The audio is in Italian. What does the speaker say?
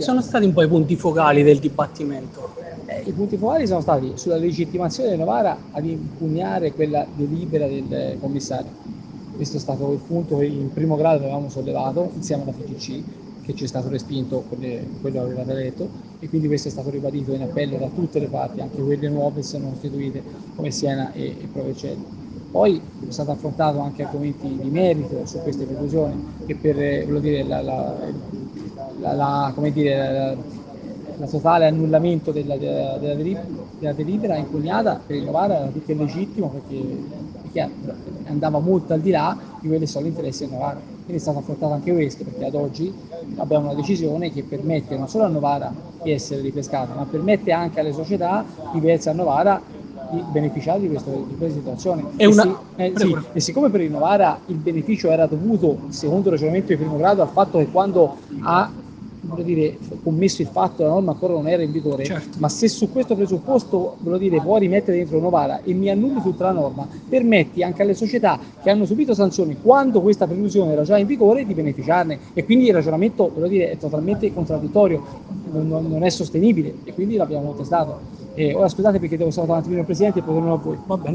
Quali sono stati un po' i punti focali del dibattimento? I punti focali sono stati sulla legittimazione del Novara ad impugnare quella delibera del commissario. Questo è stato il punto che in primo grado avevamo sollevato insieme alla FIGC, che ci è stato respinto, quello avevate detto, e quindi questo è stato ribadito in appello da tutte le parti, anche quelle nuove che sono costituite come Siena e Provercelli. Poi è stato affrontato anche argomenti di merito su queste preclusioni che per dire, come dire, la totale annullamento della delibera impugnata per il Novara era più che legittimo perché andava molto al di là di quelli che sono gli interessi del Novara. Quindi è stato affrontato anche questo, perché ad oggi abbiamo una decisione che permette non solo al Novara di essere ripescato, ma permette anche alle società diverse al Novara di beneficiare di questa situazione. E siccome per il Novara il beneficio era dovuto, secondo il ragionamento di primo grado, al fatto che quando ha commesso il fatto la norma ancora non era in vigore, certo. Ma se su questo presupposto puoi rimettere dentro Novara e mi annulli tutta la norma, permetti anche alle società che hanno subito sanzioni quando questa preclusione era già in vigore di beneficiarne, e quindi il ragionamento è totalmente contraddittorio, non è sostenibile, e quindi l'abbiamo testato. Ora scusate perché devo salutare un attimino il Presidente e poi tornerò a voi. Va bene.